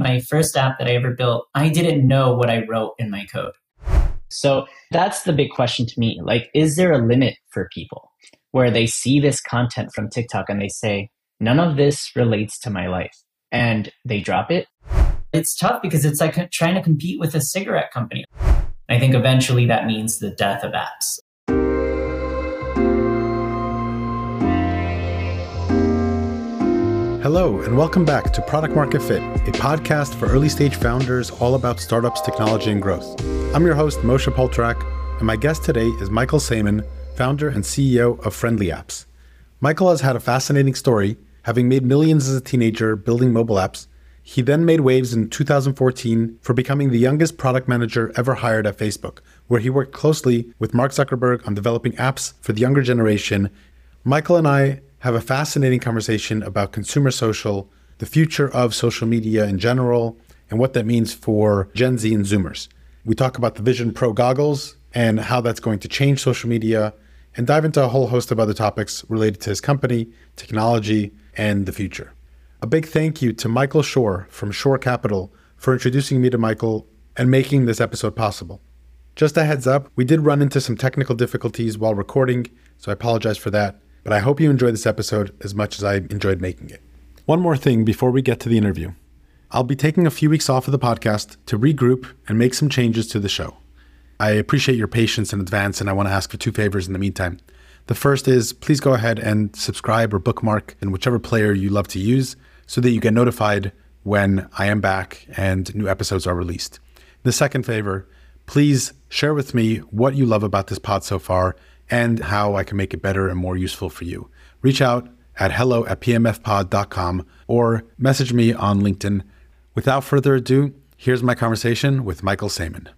My first app that I ever built, I didn't know what I wrote in my code. So that's the big question to me. Like, is there a limit for people where they see this content from TikTok and they say, none of this relates to my life, and they drop it? It's tough because it's like trying to compete with a cigarette company. I think eventually that means the death of apps. Hello, and welcome back to Product Market Fit, a podcast for early stage founders all about startups, technology, and growth. I'm your host, Moshe Poltrak, and my guest today is Michael Saymon, founder and CEO of Friendly Apps. Michael has had a fascinating story, having made millions as a teenager building mobile apps. He then made waves in 2014 for becoming the youngest product manager ever hired at Facebook, where he worked closely with Mark Zuckerberg on developing apps for the younger generation. Michael and I have a fascinating conversation about consumer social, the future of social media in general, and what that means for Gen Z and Zoomers. We talk about the Vision Pro goggles and how that's going to change social media, and dive into a whole host of other topics related to his company, technology, and the future. A big thank you to Michael Shore from Shore Capital for introducing me to Michael and making this episode possible. Just a heads up, we did run into some technical difficulties while recording, so I apologize for that. But I hope you enjoyed this episode as much as I enjoyed making it. One more thing before we get to the interview. I'll be taking a few weeks off of the podcast to regroup and make some changes to the show. I appreciate your patience in advance, and I want to ask for two favors in the meantime. The first is, please go ahead and subscribe or bookmark in whichever player you love to use so that you get notified when I am back and new episodes are released. The second favor, please share with me what you love about this pod so far and how I can make it better and more useful for you. Reach out at hello@pmfpod.com or message me on LinkedIn. Without further ado, here's my conversation with Michael Saymon.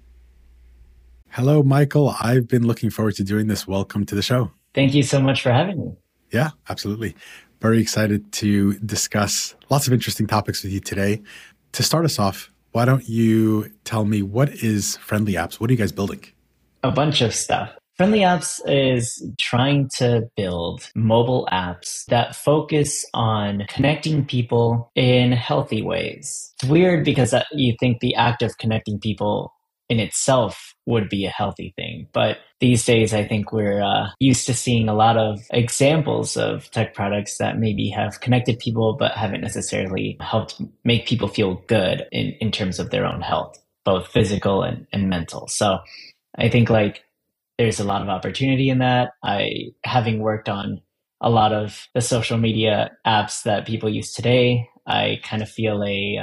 Hello, Michael. I've been looking forward to doing this. Welcome to the show. Thank you so much for having me. Yeah, absolutely. Very excited to discuss lots of interesting topics with you today. To start us off, why don't you tell me, what is Friendly Apps? What are you guys building? A bunch of stuff. Friendly Apps is trying to build mobile apps that focus on connecting people in healthy ways. It's weird because you think the act of connecting people in itself would be a healthy thing. But these days, I think we're used to seeing a lot of examples of tech products that maybe have connected people, but haven't necessarily helped make people feel good in terms of their own health, both physical and mental. So I think there's a lot of opportunity in that. Having worked on a lot of the social media apps that people use today, I kind of feel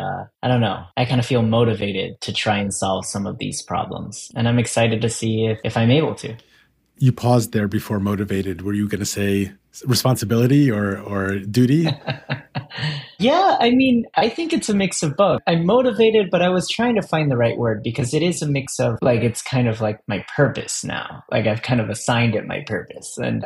I kind of feel motivated to try and solve some of these problems. And I'm excited to see if I'm able to. You paused there before motivated. Were you going to say responsibility or duty? Yeah, I think it's a mix of both. I'm motivated, but I was trying to find the right word because it is a mix of it's kind of like my purpose now. I've kind of assigned it my purpose. And,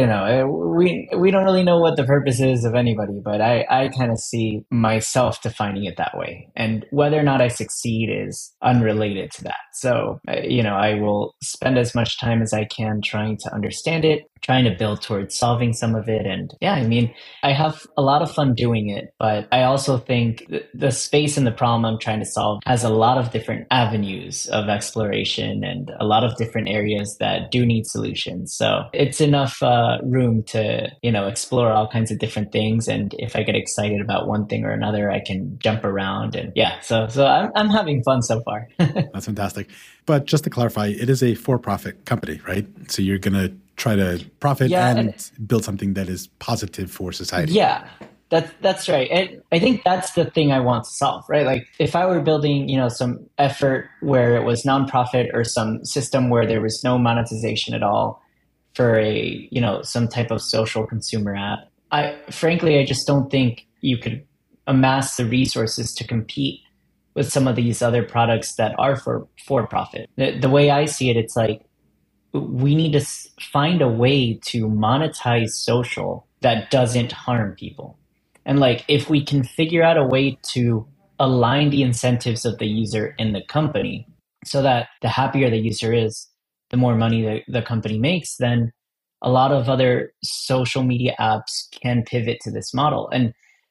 we don't really know what the purpose is of anybody, but I kind of see myself defining it that way. And whether or not I succeed is unrelated to that. So, I will spend as much time as I can trying to understand it, trying to build towards solving some of it. And yeah, I have a lot of fun doing it, but I also think the space and the problem I'm trying to solve has a lot of different avenues of exploration and a lot of different areas that do need solutions. So it's enough room to, explore all kinds of different things. And if I get excited about one thing or another, I can jump around. And yeah, so I'm having fun so far. That's fantastic. But just to clarify, it is a for-profit company, right? So you're going to try to profit and build something that is positive for society. Yeah, that's right. And I think that's the thing I want to solve, right? If I were building, some effort where it was nonprofit or some system where there was no monetization at all for some type of social consumer app, I just don't think you could amass the resources to compete with some of these other products that are for profit. The way I see it, it's we need to find a way to monetize social that doesn't harm people. And if we can figure out a way to align the incentives of the user and the company so that the happier the user is, the more money the company makes, then a lot of other social media apps can pivot to this model. And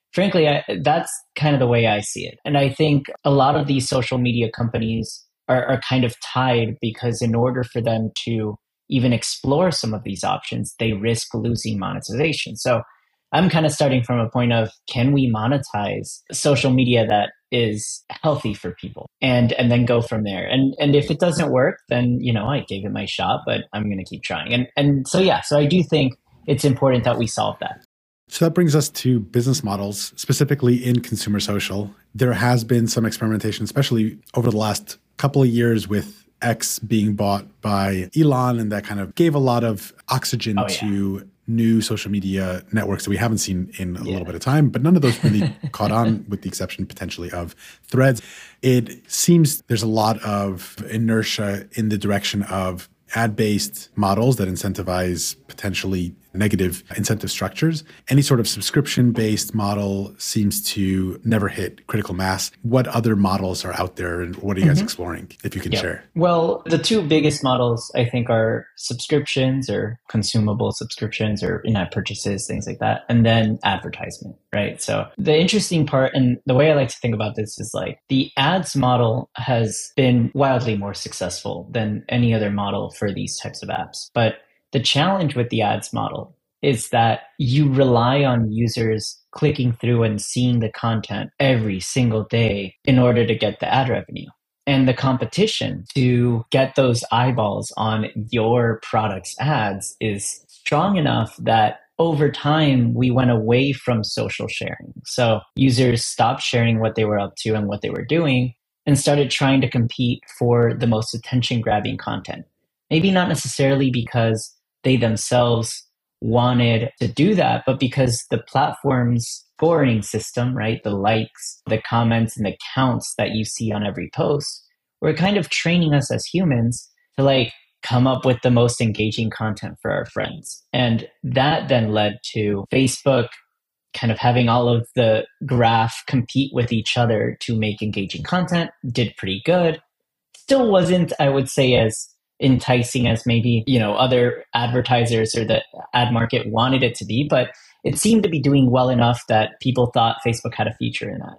frankly, that's kind of the way I see it. And I think a lot of these social media companies are kind of tied because in order for them to even explore some of these options, they risk losing monetization. So I'm kind of starting from a point of, can we monetize social media that is healthy for people, and then go from there. And if it doesn't work, then I gave it my shot, but I'm going to keep trying. And so yeah, so I do think it's important that we solve that. So that brings us to business models, specifically in consumer social. There has been some experimentation, especially over the last couple of years with X being bought by Elon, and that kind of gave a lot of oxygen to new social media networks that we haven't seen in a little bit of time, but none of those really caught on, with the exception potentially of Threads. It seems there's a lot of inertia in the direction of ad-based models that incentivize potentially negative incentive structures. Any sort of subscription-based model seems to never hit critical mass. What other models are out there, and what are you guys exploring, if you can share? Well, the two biggest models, I think, are subscriptions or consumable subscriptions or in-app purchases, things like that, and then advertisement, right? So the interesting part, and the way I like to think about this, is like the ads model has been wildly more successful than any other model for these types of apps. But the challenge with the ads model is that you rely on users clicking through and seeing the content every single day in order to get the ad revenue. And the competition to get those eyeballs on your product's ads is strong enough that over time, we went away from social sharing. So users stopped sharing what they were up to and what they were doing and started trying to compete for the most attention-grabbing content. Maybe not necessarily because they themselves wanted to do that, but because the platform's scoring system, right, the likes, the comments, and the counts that you see on every post, were kind of training us as humans to come up with the most engaging content for our friends. And that then led to Facebook kind of having all of the graph compete with each other to make engaging content. Did pretty good. Still wasn't, I would say, as enticing as maybe other advertisers or the ad market wanted it to be, but it seemed to be doing well enough that people thought Facebook had a future in that.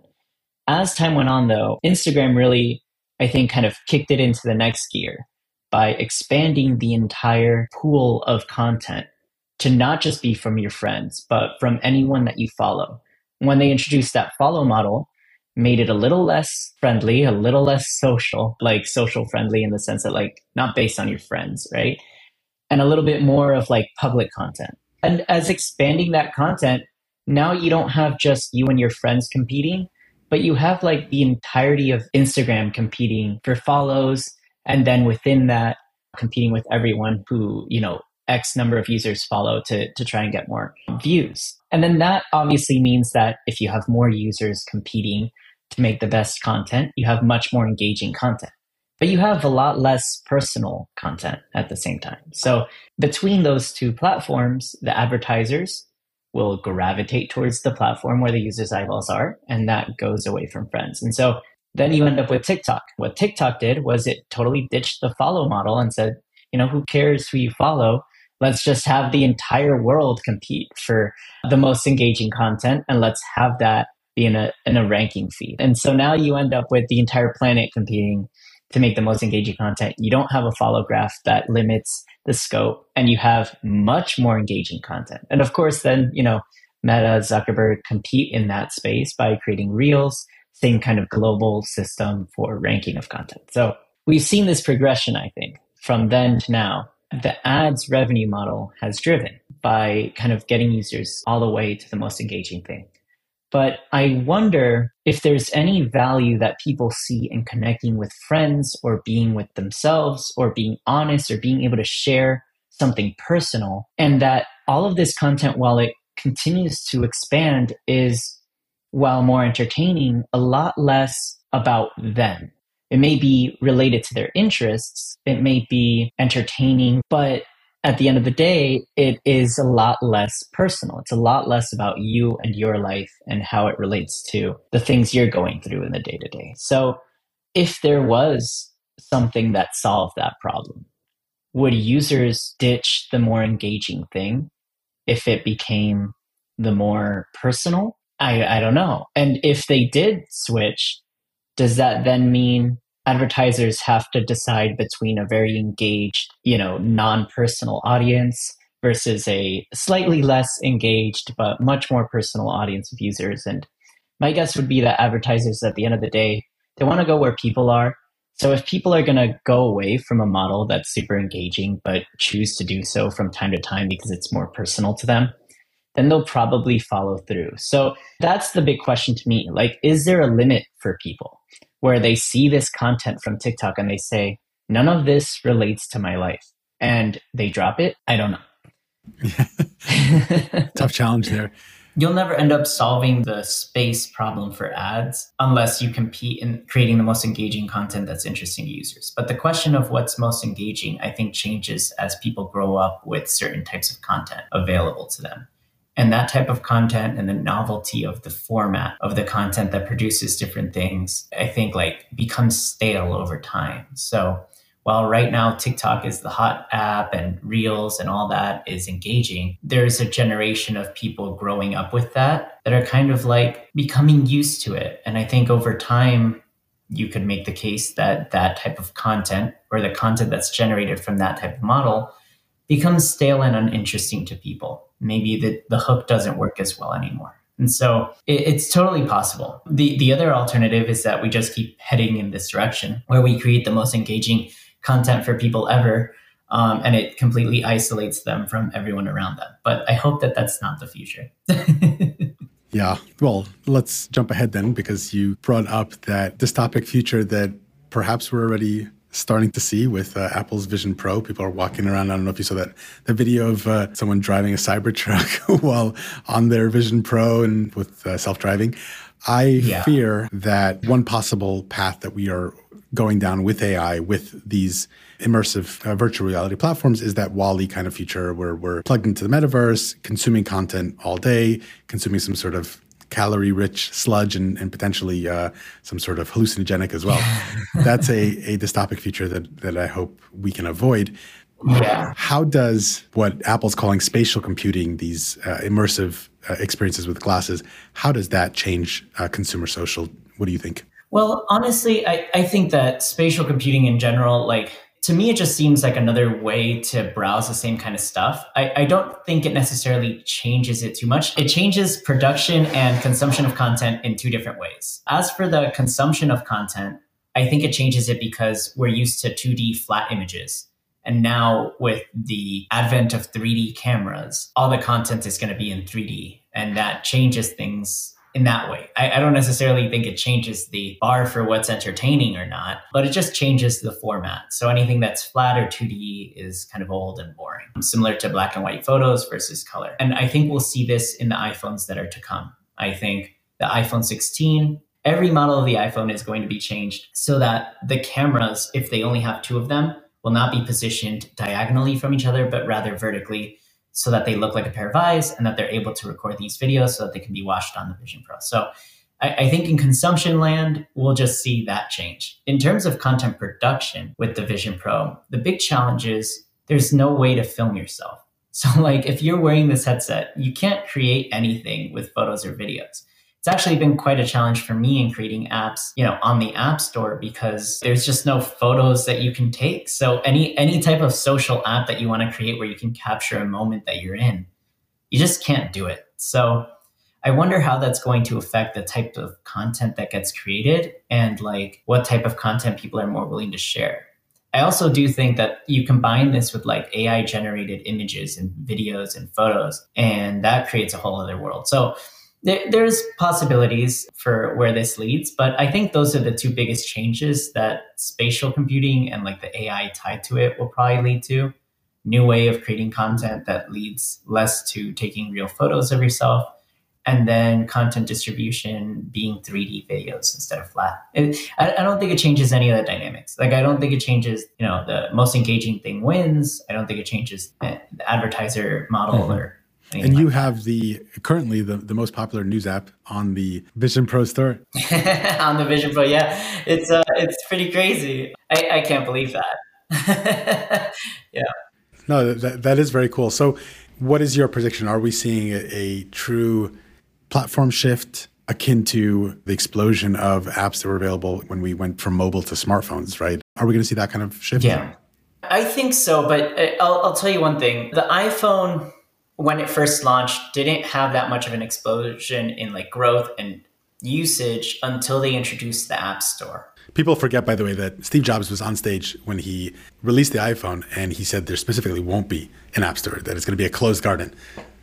As time went on, though, Instagram really, I think, kind of kicked it into the next gear by expanding the entire pool of content to not just be from your friends, but from anyone that you follow. When they introduced that follow model, made it a little less friendly, a little less social, like social friendly in the sense that not based on your friends, right? And a little bit more of public content. And as expanding that content, now you don't have just you and your friends competing, but you have the entirety of Instagram competing for follows. And then within that, competing with everyone who, X number of users follow to try and get more views. And then that obviously means that if you have more users competing to make the best content, you have much more engaging content. But you have a lot less personal content at the same time. So between those two platforms, the advertisers will gravitate towards the platform where the users' eyeballs are, and that goes away from friends. And so then you end up with TikTok. What TikTok did was it totally ditched the follow model and said, who cares who you follow? Let's just have the entire world compete for the most engaging content, and let's have that be in a ranking feed. And so now you end up with the entire planet competing to make the most engaging content. You don't have a follow graph that limits the scope, and you have much more engaging content. And of course, then, Meta, Zuckerberg compete in that space by creating Reels, same kind of global system for ranking of content. So we've seen this progression, I think, from then to now. The ads revenue model has driven by kind of getting users all the way to the most engaging thing. But I wonder if there's any value that people see in connecting with friends or being with themselves or being honest or being able to share something personal. And that all of this content, while it continues to expand, is, while more entertaining, a lot less about them. It may be related to their interests. It may be entertaining, but at the end of the day, it is a lot less personal. It's a lot less about you and your life and how it relates to the things you're going through in the day-to-day. So if there was something that solved that problem, would users ditch the more engaging thing if it became the more personal? I don't know. And if they did switch, does that then mean advertisers have to decide between a very engaged, non-personal audience versus a slightly less engaged but much more personal audience of users? And my guess would be that advertisers at the end of the day, they want to go where people are. So if people are going to go away from a model that's super engaging but choose to do so from time to time because it's more personal to them, then they'll probably follow through. So that's the big question to me. Like, is there a limit for people where they see this content from TikTok and they say, none of this relates to my life, and they drop it? I don't know. Tough challenge there. You'll never end up solving the space problem for ads unless you compete in creating the most engaging content that's interesting to users. But the question of what's most engaging, I think, changes as people grow up with certain types of content available to them. And that type of content and the novelty of the format of the content that produces different things, I think, like, becomes stale over time. So while right now TikTok is the hot app and Reels and all that is engaging, there's a generation of people growing up with that are kind of like becoming used to it. And I think over time, you could make the case that that type of content, or the content that's generated from that type of model, becomes stale and uninteresting to people. Maybe the hook doesn't work as well anymore. And so it's totally possible. The other alternative is that we just keep heading in this direction where we create the most engaging content for people ever, and it completely isolates them from everyone around them. But I hope that that's not the future. Yeah. Well, let's jump ahead then, because you brought up that dystopic future that perhaps we're already starting to see with Apple's Vision Pro. People are walking around. I don't know if you saw that the video of someone driving a Cybertruck while on their Vision Pro and with self-driving. I fear that one possible path that we are going down with AI, with these immersive virtual reality platforms, is that WALL-E kind of future where we're plugged into the metaverse, consuming content all day, consuming some sort of calorie-rich sludge and potentially some sort of hallucinogenic as well. That's a dystopic future that I hope we can avoid. Yeah. How does what Apple's calling spatial computing, these immersive experiences with glasses, how does that change consumer social? What do you think? Well, honestly, I think that spatial computing in general, like, to me, it just seems like another way to browse the same kind of stuff. I don't think it necessarily changes it too much. It changes production and consumption of content in two different ways. As for the consumption of content, I think it changes it because we're used to 2D flat images. And now with the advent of 3D cameras, all the content is going to be in 3D. And that changes things in that way. I don't necessarily think it changes the bar for what's entertaining or not, but it just changes the format. So anything that's flat or 2D is kind of old and boring, similar to black and white photos versus color. And I think we'll see this in the iPhones that are to come. I think the iPhone 16, every model of the iPhone is going to be changed so that the cameras, if they only have two of them, will not be positioned diagonally from each other, but rather vertically, so that they look like a pair of eyes and that they're able to record these videos so that they can be watched on the Vision Pro. So I think in consumption land, we'll just see that change. In terms of content production with the Vision Pro, the big challenge is there's no way to film yourself. So like if you're wearing this headset, you can't create anything with photos or videos. It's actually been quite a challenge for me in creating apps, on the App Store, because there's just no photos that you can take. So any type of social app that you want to create where you can capture a moment that you're in, you just can't do it. So I wonder how that's going to affect the type of content that gets created and like what type of content people are more willing to share. I also do think that you combine this with like AI generated images and videos and photos, and that creates a whole other world. So there's possibilities for where this leads, but I think those are the two biggest changes that spatial computing and like the AI tied to it will probably lead to. New way of creating content that leads less to taking real photos of yourself, and then content distribution being 3D videos instead of flat. I don't think it changes any of the dynamics. Like, I don't think it changes, the most engaging thing wins. I don't think it changes the advertiser model or and you have currently the most popular news app on the Vision Pro store. On the Vision Pro, yeah. It's pretty crazy. I can't believe that. Yeah. No, that is very cool. So what is your prediction? Are we seeing a true platform shift akin to the explosion of apps that were available when we went from mobile to smartphones, right? Are we going to see that kind of shift? Yeah, I think so. But I'll tell you one thing. The iPhone, when it first launched, didn't have that much of an explosion in like growth and usage until they introduced the App Store. People forget, by the way, that Steve Jobs was on stage when he released the iPhone, and he said there specifically won't be an App Store, that it's going to be a closed garden.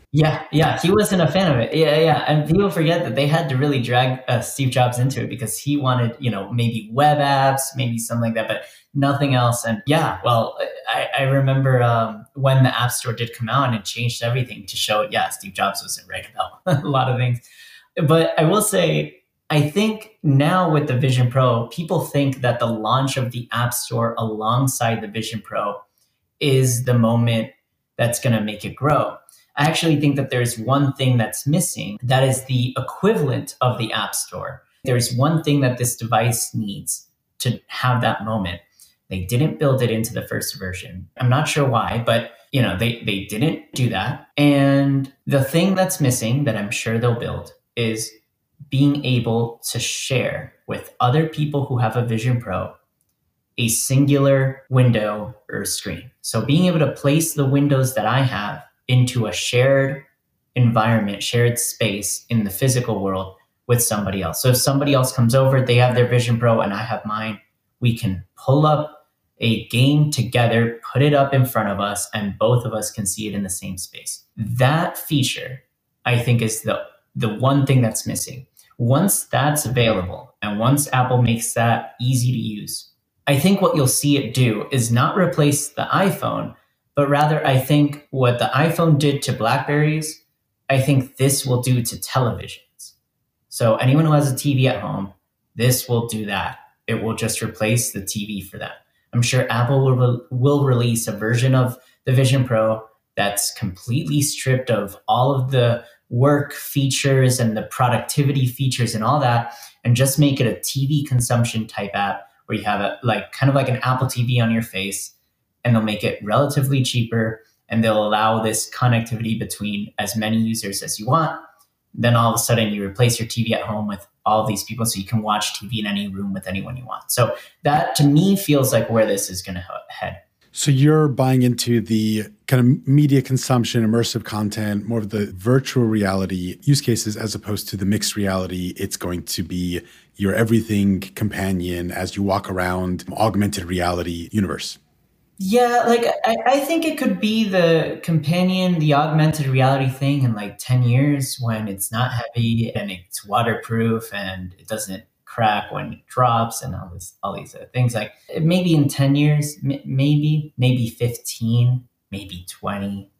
Yeah, he wasn't a fan of it. Yeah, and people forget that they had to really drag Steve Jobs into it because he wanted, maybe web apps, maybe something like that, but nothing else. And yeah, well, I remember when the App Store did come out and it changed everything to show, Steve Jobs wasn't right about a lot of things. But I will say, I think now with the Vision Pro, people think that the launch of the App Store alongside the Vision Pro is the moment that's going to make it grow. I actually think that there's one thing that's missing that is the equivalent of the App Store. There's one thing that this device needs to have that moment. They didn't build it into the first version. I'm not sure why, but they didn't do that. And the thing that's missing that I'm sure they'll build is being able to share with other people who have a Vision Pro a singular window or screen. So being able to place the windows that I have into a shared environment, shared space in the physical world with somebody else. So if somebody else comes over, they have their Vision Pro and I have mine, we can pull up a game together, put it up in front of us, and both of us can see it in the same space. That feature, I think, is the one thing that's missing. Once that's available, and once Apple makes that easy to use, I think what you'll see it do is not replace the iPhone, but rather I think what the iPhone did to BlackBerries, I think this will do to televisions. So anyone who has a TV at home, this will do that. It will just replace the TV for that. I'm sure Apple will release a version of the Vision Pro that's completely stripped of all of the work features and the productivity features and all that, and just make it a TV consumption type app where you have kind of like an Apple TV on your face, and they'll make it relatively cheaper, and they'll allow this connectivity between as many users as you want. Then all of a sudden you replace your TV at home with all these people so you can watch TV in any room with anyone you want. So that to me feels like where this is going to head. So you're buying into the kind of media consumption, immersive content, more of the virtual reality use cases as opposed to the mixed reality. It's going to be your everything companion as you walk around augmented reality universe. Yeah, I think it could be the companion, the augmented reality thing in 10 years when it's not heavy and it's waterproof and it doesn't crack when it drops and all these other things. Maybe in 10 years, maybe 15, maybe 20.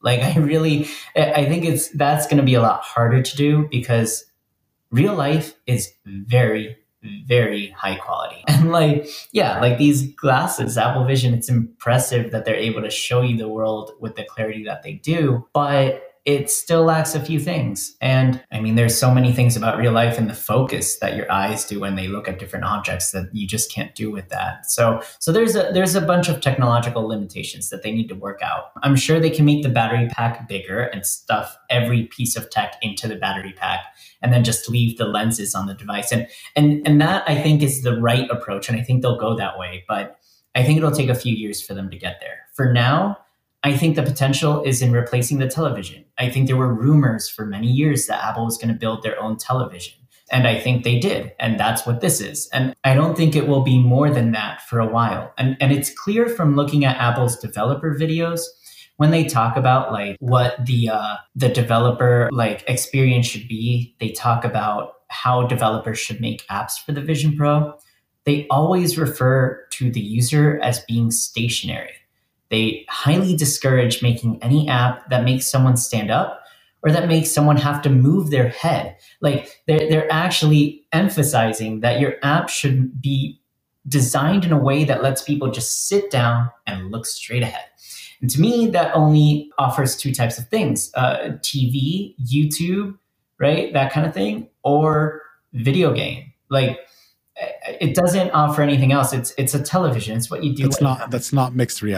I think that's going to be a lot harder to do because real life is very, very high quality. And these glasses, Apple Vision, it's impressive that they're able to show you the world with the clarity that they do, but it still lacks a few things. And I mean, there's so many things about real life and the focus that your eyes do when they look at different objects that you just can't do with that. So there's a bunch of technological limitations that they need to work out. I'm sure they can make the battery pack bigger and stuff every piece of tech into the battery pack and then just leave the lenses on the device. And that I think is the right approach. And I think they'll go that way, but I think it'll take a few years for them to get there. For now, I think the potential is in replacing the television. I think there were rumors for many years that Apple was going to build their own television. And I think they did. And that's what this is. And I don't think it will be more than that for a while. And it's clear from looking at Apple's developer videos, when they talk about what the developer experience should be, they talk about how developers should make apps for the Vision Pro. They always refer to the user as being stationary. They highly discourage making any app that makes someone stand up or that makes someone have to move their head. They're actually emphasizing that your app should be designed in a way that lets people just sit down and look straight ahead. And to me, that only offers two types of things, TV, YouTube, right? That kind of thing, or video game. It doesn't offer anything else. It's a television. It's what you do. That's not mixed reality.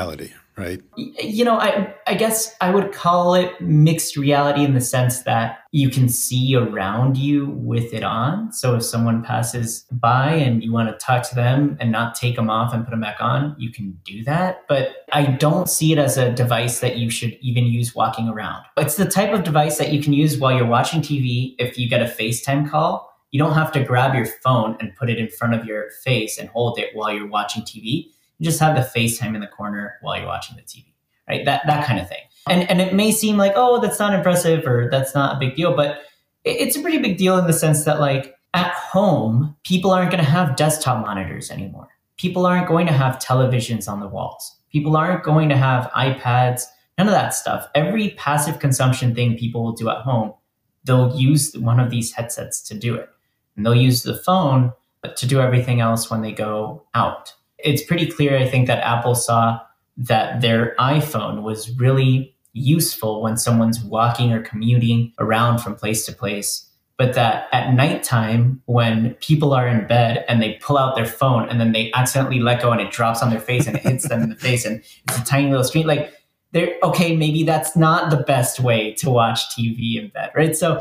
right? I guess I would call it mixed reality in the sense that you can see around you with it on. So if someone passes by and you want to talk to them and not take them off and put them back on, you can do that. But I don't see it as a device that you should even use walking around. It's the type of device that you can use while you're watching TV. If you get a FaceTime call, you don't have to grab your phone and put it in front of your face and hold it while you're watching TV. You just have the FaceTime in the corner while you're watching the TV, right? That kind of thing. And it may seem like, oh, that's not impressive or that's not a big deal, but it's a pretty big deal in the sense that like at home, people aren't going to have desktop monitors anymore. People aren't going to have televisions on the walls. People aren't going to have iPads, none of that stuff. Every passive consumption thing people will do at home, they'll use one of these headsets to do it. And they'll use the phone to do everything else when they go out. It's pretty clear, I think, that Apple saw that their iPhone was really useful when someone's walking or commuting around from place to place, but that at nighttime, when people are in bed and they pull out their phone and then they accidentally let go and it drops on their face and it hits them in the face and it's a tiny little screen, like, okay, maybe that's not the best way to watch TV in bed, right? So,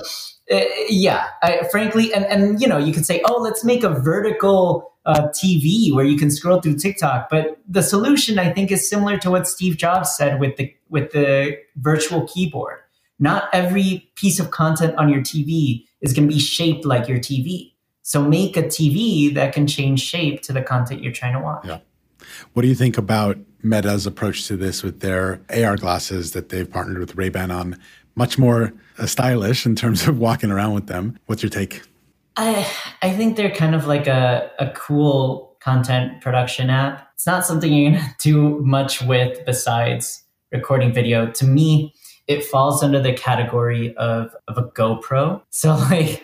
frankly, and you could say, oh, let's make a vertical TV where you can scroll through TikTok. But the solution, I think, is similar to what Steve Jobs said with the virtual keyboard. Not every piece of content on your TV is going to be shaped like your TV. So make a TV that can change shape to the content you're trying to watch. Yeah. What do you think about Meta's approach to this with their AR glasses that they've partnered with Ray-Ban on? Much more stylish in terms of walking around with them. What's your take? I think they're kind of like a cool content production app. It's not something you're going to do much with besides recording video. To me, it falls under the category of a GoPro. So like,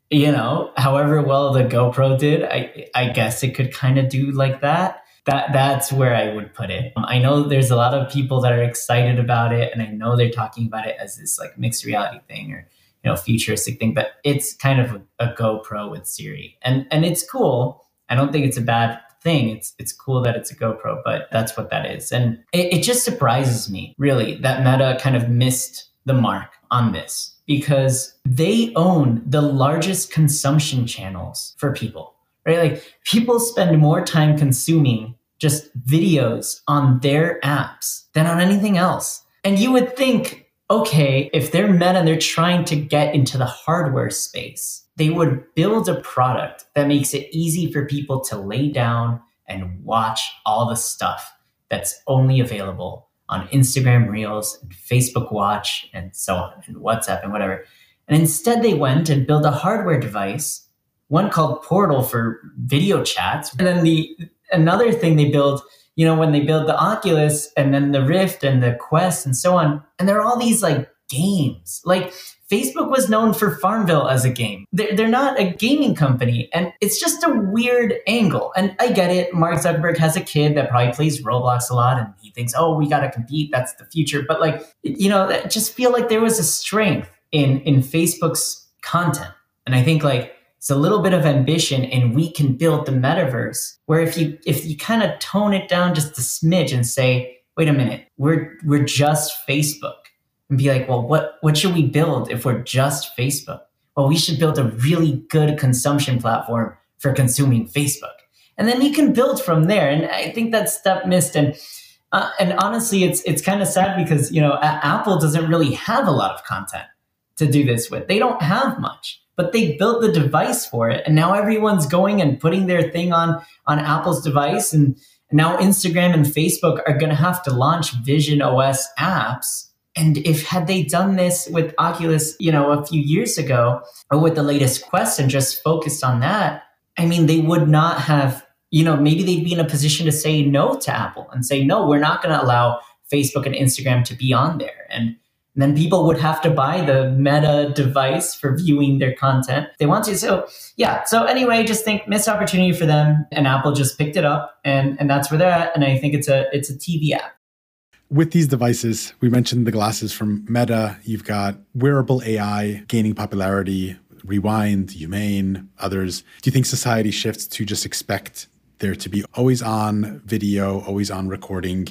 however well the GoPro did, I guess it could kind of do like that. That's where I would put it. I know there's a lot of people that are excited about it, and I know they're talking about it as this like mixed reality thing or futuristic thing, but it's kind of a GoPro with Siri, and it's cool. I don't think it's a bad thing. It's cool that it's a GoPro, but that's what that is, and it just surprises me really that Meta kind of missed the mark on this because they own the largest consumption channels for people. Right? Like people spend more time consuming just videos on their apps than on anything else. And you would think, okay, if they're Meta and they're trying to get into the hardware space, they would build a product that makes it easy for people to lay down and watch all the stuff that's only available on Instagram Reels and Facebook Watch and so on, and WhatsApp and whatever. And instead they went and built a hardware device, one called Portal for video chats. And then another thing they build, when they build the Oculus and then the Rift and the Quest and so on. And there are all these like games. Like Facebook was known for Farmville as a game. They're not a gaming company. And it's just a weird angle. And I get it. Mark Zuckerberg has a kid that probably plays Roblox a lot. And he thinks, oh, we got to compete. That's the future. But like, I just feel like there was a strength in Facebook's content. And I think like, it's a little bit of ambition and we can build the metaverse where if you kind of tone it down just a smidge and say, wait a minute, we're just Facebook, and be like, well, what should we build if we're just Facebook? Well, we should build a really good consumption platform for consuming Facebook. And then you can build from there. And I think that step missed. And honestly, it's kind of sad because, Apple doesn't really have a lot of content to do this with. They don't have much. But they built the device for it. And now everyone's going and putting their thing on Apple's device. And now Instagram and Facebook are going to have to launch Vision OS apps. And had they done this with Oculus, a few years ago, or with the latest Quest and just focused on that, I mean, they would not have, maybe they'd be in a position to say no to Apple and say, no, we're not going to allow Facebook and Instagram to be on there. And then people would have to buy the Meta device for viewing their content if they want to. So anyway, just think missed opportunity for them, and Apple just picked it up, and that's where they're at. And I think it's a TV app. With these devices, we mentioned the glasses from Meta. You've got wearable AI gaining popularity, Rewind, Humane, others. Do you think society shifts to just expect there to be always on video, always on recording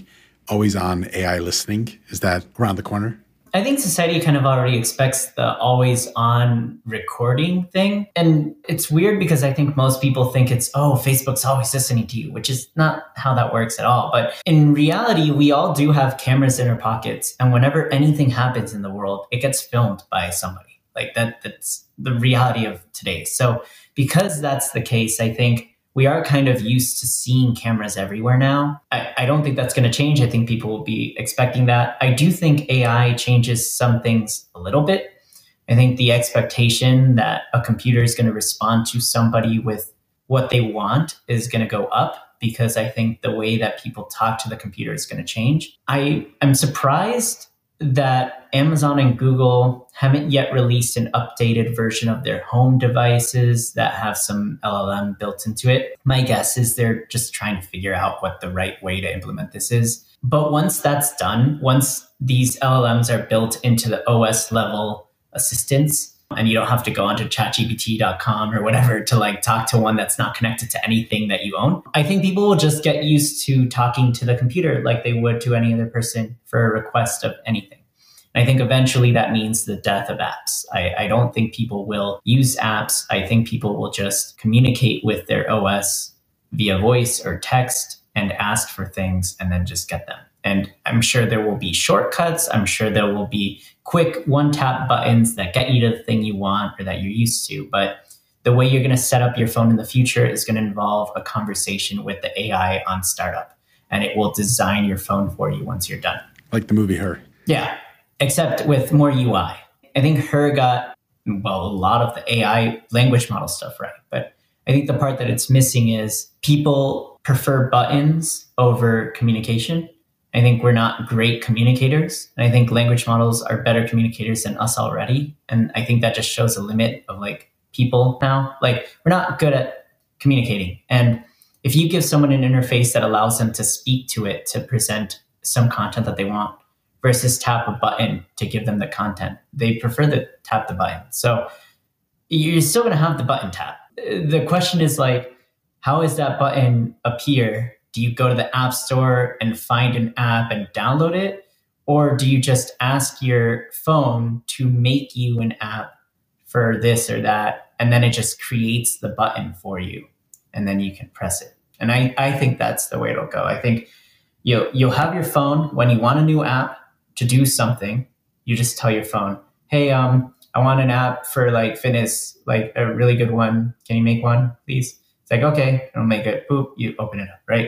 always on AI listening? Is that around the corner? I think society kind of already expects the always on recording thing. And it's weird because I think most people think it's, oh, Facebook's always listening to you, which is not how that works at all. But in reality, we all do have cameras in our pockets. And whenever anything happens in the world, it gets filmed by somebody. Like that's the reality of today. So because that's the case, I think we are kind of used to seeing cameras everywhere now. I don't think that's going to change. I think people will be expecting that. I do think AI changes some things a little bit. I think the expectation that a computer is going to respond to somebody with what they want is going to go up, because I think the way that people talk to the computer is going to change. I'm surprised that Amazon and Google haven't yet released an updated version of their home devices that have some LLM built into it. My guess is they're just trying to figure out what the right way to implement this is. But once that's done, once these LLMs are built into the OS level assistants, and you don't have to go onto chatgpt.com or whatever to like talk to one that's not connected to anything that you own, I think people will just get used to talking to the computer like they would to any other person for a request of anything. And I think eventually that means the death of apps. I don't think people will use apps. I think people will just communicate with their OS via voice or text and ask for things and then just get them. And I'm sure there will be shortcuts. I'm sure there will be quick one-tap buttons that get you to the thing you want or that you're used to. But the way you're going to set up your phone in the future is going to involve a conversation with the AI on startup. And it will design your phone for you once you're done. Like the movie Her. Yeah, except with more UI. I think Her got, well, a lot of the AI language model stuff right. But I think the part that it's missing is people prefer buttons over communication. I think we're not great communicators. And I think language models are better communicators than us already. And I think that just shows a limit of like people now. Like we're not good at communicating. And if you give someone an interface that allows them to speak to it to present some content that they want versus tap a button to give them the content, they prefer to tap the button. So you're still going to have the button tap. The question is like, how does that button appear? Do you go to the App Store and find an app and download it? Or do you just ask your phone to make you an app for this or that? And then it just creates the button for you. And then you can press it. And I think that's the way it'll go. I think you'll have your phone when you want a new app to do something. You just tell your phone, hey, I want an app for like fitness, like a really good one. Can you make one, please? It's like, okay, I'll make it. Boop, you open it up, right?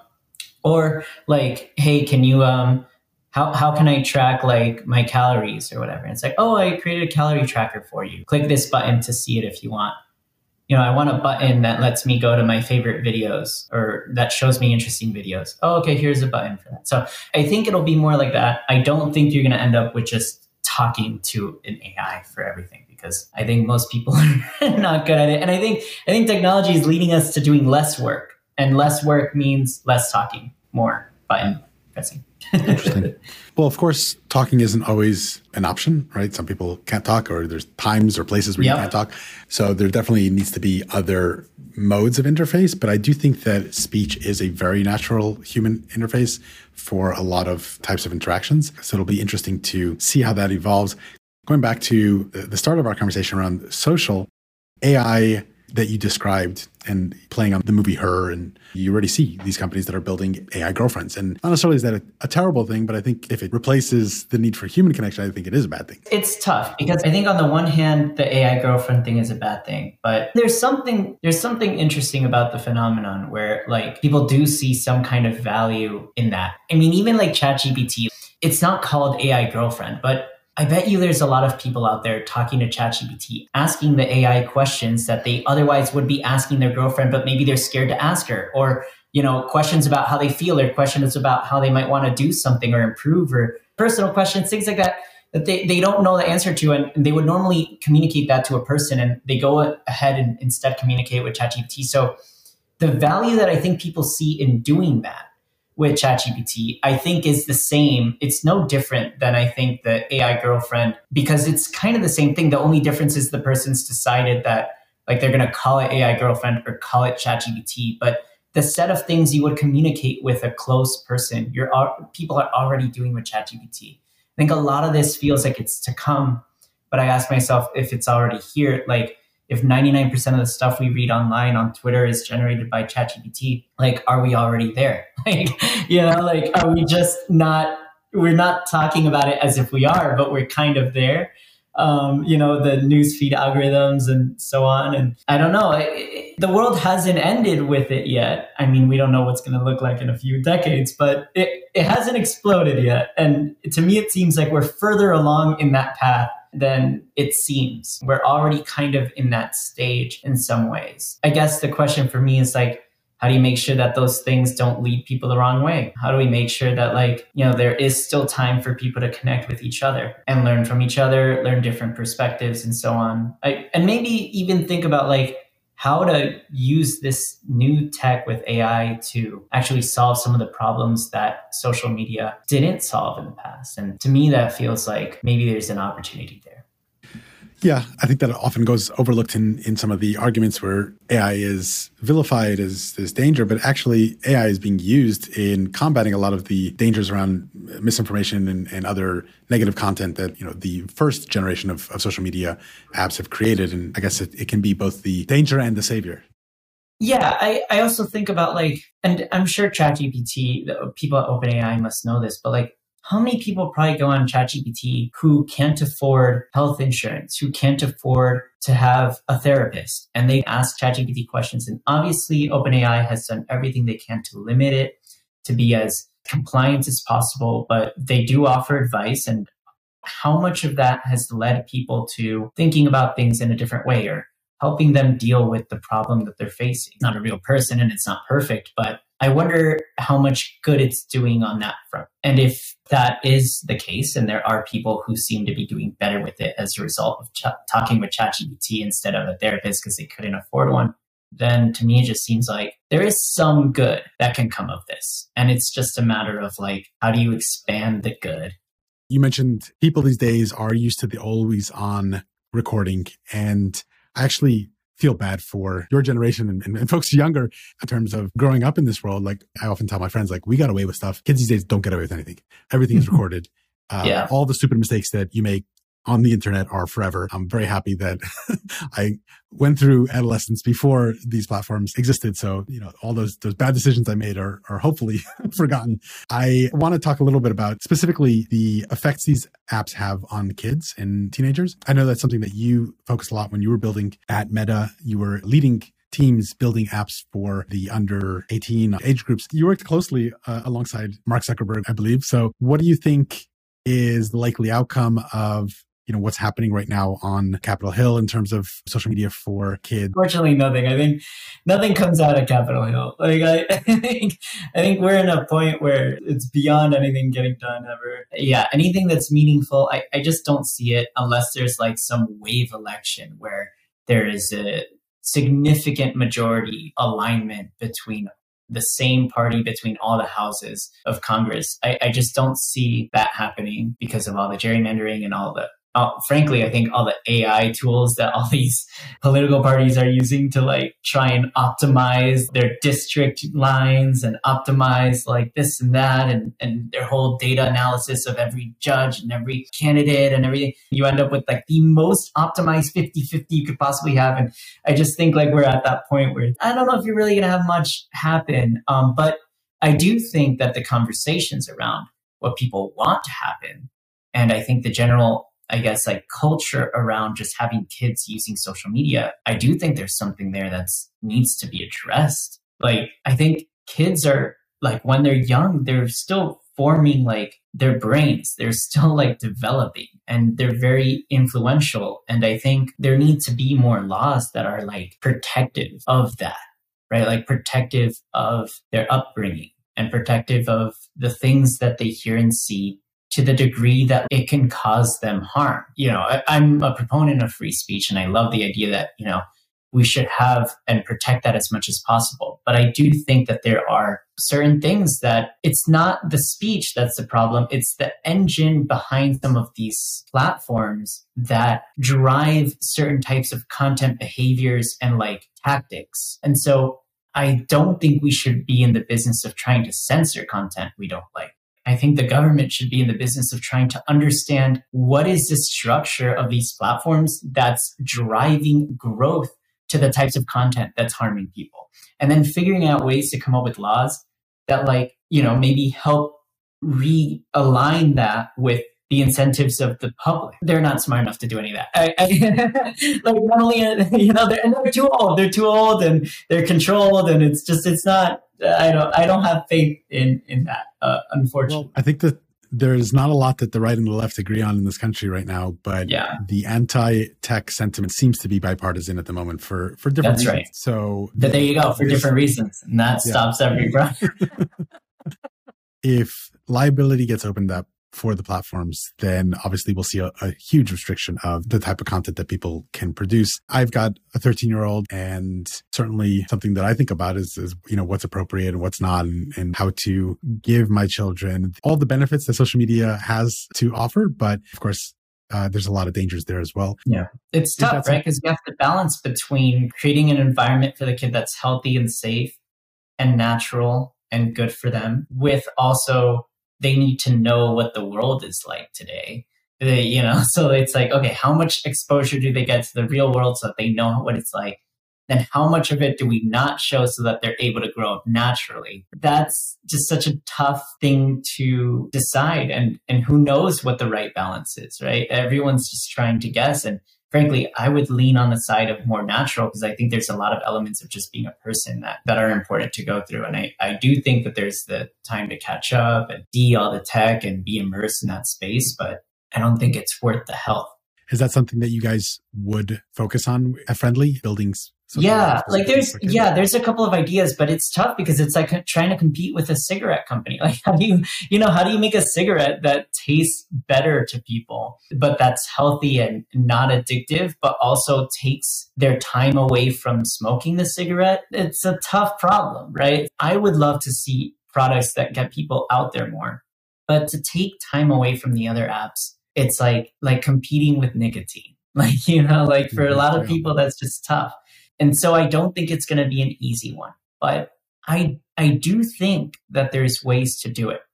Or like, hey, can you, how can I track like my calories or whatever? And it's like, oh, I created a calorie tracker for you. Click this button to see it if you want. You know, I want a button that lets me go to my favorite videos or that shows me interesting videos. Oh, okay, here's a button for that. So I think it'll be more like that. I don't think you're going to end up with just talking to an AI for everything, because I think most people are not good at it. And I think technology is leading us to doing less work, and less work means less talking, more button pressing. Interesting. Well, of course, talking isn't always an option, right? Some people can't talk, or there's times or places where you can't talk. So there definitely needs to be other modes of interface. But I do think that speech is a very natural human interface for a lot of types of interactions. So it'll be interesting to see how that evolves. Going back to the start of our conversation around social, AI that you described and playing on the movie Her, and you already see these companies that are building AI girlfriends. And not necessarily is that a terrible thing, but I think if it replaces the need for human connection, I think it is a bad thing. It's tough because I think on the one hand, the AI girlfriend thing is a bad thing, but there's something interesting about the phenomenon where like people do see some kind of value in that. I mean, even like ChatGPT, it's not called AI girlfriend, but I bet you there's a lot of people out there talking to ChatGPT, asking the AI questions that they otherwise would be asking their girlfriend, but maybe they're scared to ask her, or, you know, questions about how they feel, or questions about how they might want to do something or improve, or personal questions, things like that, that they don't know the answer to. And they would normally communicate that to a person, and they go ahead and instead communicate with ChatGPT. So the value that I think people see in doing that with ChatGPT, I think is the same. It's no different than I think the AI girlfriend, because it's kind of the same thing. The only difference is the person's decided that like they're going to call it AI girlfriend or call it ChatGPT, but the set of things you would communicate with a close person, people are already doing with ChatGPT. I think a lot of this feels like it's to come, but I ask myself if it's already here. Like, if 99% of the stuff we read online on Twitter is generated by ChatGPT, like, are we already there? Like, like, are we just not, we're not talking about it as if we are, but we're kind of there. The newsfeed algorithms and so on. And I don't know, the world hasn't ended with it yet. I mean, we don't know what's going to look like in a few decades, but it hasn't exploded yet. And to me, it seems like we're further along in that path than it seems. We're already kind of in that stage in some ways. I guess the question for me is like, how do you make sure that those things don't lead people the wrong way? How do we make sure that there is still time for people to connect with each other and learn from each other, learn different perspectives and so on? And maybe even think about how to use this new tech with AI to actually solve some of the problems that social media didn't solve in the past. And to me, that feels like maybe there's an opportunity there. Yeah, I think that often goes overlooked in some of the arguments where AI is vilified as danger, but actually AI is being used in combating a lot of the dangers around misinformation and other negative content that the first generation of social media apps have created. And I guess it can be both the danger and the savior. Yeah, I also think about and I'm sure ChatGPT, the people at OpenAI must know this, but how many people probably go on ChatGPT who can't afford health insurance, who can't afford to have a therapist, and they ask ChatGPT questions? And obviously, OpenAI has done everything they can to limit it, to be as compliant as possible, but they do offer advice. And how much of that has led people to thinking about things in a different way or helping them deal with the problem that they're facing? Not a real person and it's not perfect, but I wonder how much good it's doing on that front. And if that is the case, and there are people who seem to be doing better with it as a result of talking with ChatGPT instead of a therapist because they couldn't afford one, then to me, it just seems like there is some good that can come of this. And it's just a matter of how do you expand the good? You mentioned people these days are used to the always on recording. And I actually feel bad for your generation and folks younger in terms of growing up in this world. I often tell my friends, we got away with stuff. Kids these days don't get away with anything. Everything is recorded. Yeah. All the stupid mistakes that you make on the internet are forever. I'm very happy that I went through adolescence before these platforms existed. So, all those bad decisions I made are hopefully forgotten. I want to talk a little bit about specifically the effects these apps have on kids and teenagers. I know that's something that you focused a lot when you were building at Meta. You were leading teams building apps for the under 18 age groups. You worked closely alongside Mark Zuckerberg, I believe. So what do you think is the likely outcome of what's happening right now on Capitol Hill in terms of social media for kids? Fortunately, nothing. I think nothing comes out of Capitol Hill. I think we're in a point where it's beyond anything getting done ever. Yeah, anything that's meaningful, I just don't see it unless there's some wave election where there is a significant majority alignment between the same party, between all the houses of Congress. I just don't see that happening because of all the gerrymandering and all the frankly, I think all the AI tools that all these political parties are using to try and optimize their district lines and optimize this and that and their whole data analysis of every judge and every candidate and everything. You end up with the most optimized 50-50 you could possibly have. And I just think we're at that point where I don't know if you're really going to have much happen. But I do think that the conversations around what people want to happen, and I think the general culture around just having kids using social media, I do think there's something there that needs to be addressed. I think kids are when they're young, they're still forming their brains. They're still developing and they're very influential. And I think there need to be more laws that are protective of that, right? Protective of their upbringing and protective of the things that they hear and see to the degree that it can cause them harm. I'm a proponent of free speech and I love the idea that, we should have and protect that as much as possible. But I do think that there are certain things that it's not the speech that's the problem. It's the engine behind some of these platforms that drive certain types of content behaviors and tactics. And so I don't think we should be in the business of trying to censor content we don't like. I think the government should be in the business of trying to understand what is the structure of these platforms that's driving growth to the types of content that's harming people. And then figuring out ways to come up with laws that maybe help realign that with the incentives of the public. They're not smart enough to do any of that. Not only, they're too old. They're too old and they're controlled, and it's not. I don't have faith in that. Unfortunately, well, I think that there's not a lot that the right and the left agree on in this country right now, but the anti-tech sentiment seems to be bipartisan at the moment for different reasons. Right. So there you go, for different reasons, and that stops every problem. If liability gets opened up for the platforms, then obviously we'll see a huge restriction of the type of content that people can produce. I've got a 13-year-old, and certainly something that I think about is what's appropriate and what's not, and how to give my children all the benefits that social media has to offer. But of course, there's a lot of dangers there as well. Yeah, it's tough, right? Because you have to balance between creating an environment for the kid that's healthy and safe and natural and good for them, with also they need to know what the world is like today. So it's like, okay, how much exposure do they get to the real world so that they know what it's like? Then how much of it do we not show so that they're able to grow up naturally? That's just such a tough thing to decide. And who knows what the right balance is, right? Everyone's just trying to guess. And frankly, I would lean on the side of more natural, because I think there's a lot of elements of just being a person that are important to go through. And I do think that there's the time to catch up and see all the tech and be immersed in that space, but I don't think it's worth the health. Is that something that you guys would focus on at Friendly, buildings? Yeah, there's a couple of ideas, but it's tough because it's like trying to compete with a cigarette company. Like, how do you make a cigarette that tastes better to people, but that's healthy and not addictive, but also takes their time away from smoking the cigarette? It's a tough problem, right? I would love to see products that get people out there more, but to take time away from the other apps, it's like competing with nicotine. For a lot of people, that's just tough. And so I don't think it's going to be an easy one, but I do think that there's ways to do it.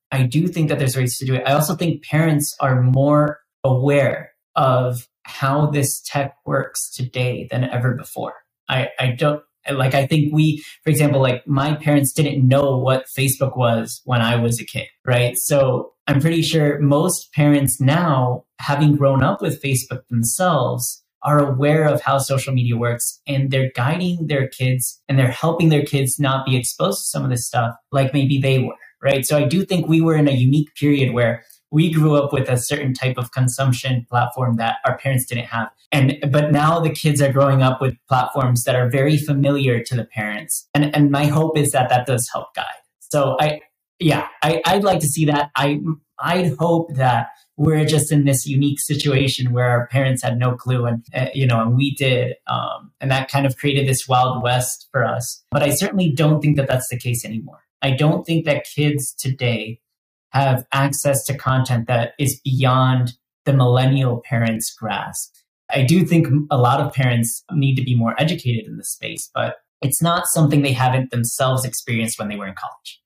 I also think parents are more aware of how this tech works today than ever before. I think for example, my parents didn't know what Facebook was when I was a kid, right? So I'm pretty sure most parents now, having grown up with Facebook themselves, are aware of how social media works, and they're guiding their kids and they're helping their kids not be exposed to some of this stuff like maybe they were, right? So I do think we were in a unique period where we grew up with a certain type of consumption platform that our parents didn't have. But now the kids are growing up with platforms that are very familiar to the parents. And my hope is that does help guide. So I'd like to see that. I'd hope that we're just in this unique situation where our parents had no clue and we did. And that kind of created this Wild West for us. But I certainly don't think that that's the case anymore. I don't think that kids today have access to content that is beyond the millennial parents' grasp. I do think a lot of parents need to be more educated in this space, but it's not something they haven't themselves experienced when they were in college.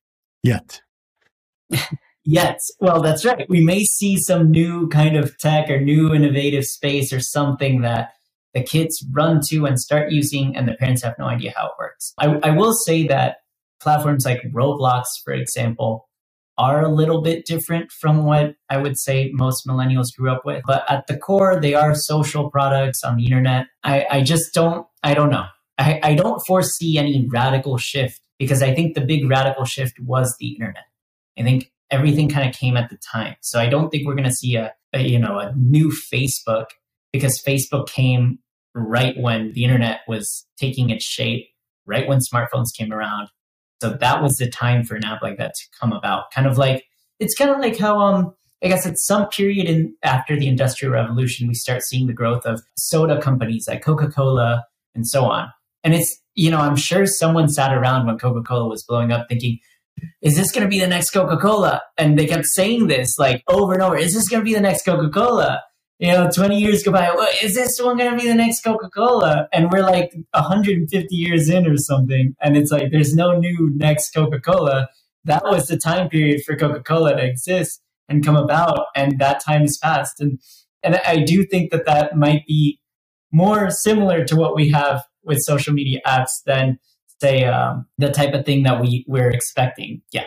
Yet. Well, that's right. We may see some new kind of tech or new innovative space or something that the kids run to and start using, and the parents have no idea how it works. I will say that platforms like Roblox, for example, are a little bit different from what I would say most millennials grew up with. But at the core, they are social products on the internet. I don't know. I don't foresee any radical shift, because I think the big radical shift was the internet. I think everything kind of came at the time. So I don't think we're going to see a new Facebook, because Facebook came right when the internet was taking its shape, right when smartphones came around. So that was the time for an app like that to come about. It's kind of like how, I guess at some period after the Industrial Revolution, we start seeing the growth of soda companies like Coca-Cola and so on. And it's, I'm sure someone sat around when Coca-Cola was blowing up thinking, is this going to be the next Coca-Cola? And they kept saying this over and over. Is this going to be the next Coca-Cola? 20 years go by. Well, is this one going to be the next Coca-Cola? And we're like 150 years in or something. And it's like, there's no new next Coca-Cola. That was the time period for Coca-Cola to exist and come about. And that time is past. And I do think that might be more similar to what we have with social media apps than, say, the type of thing that we're expecting. Yeah.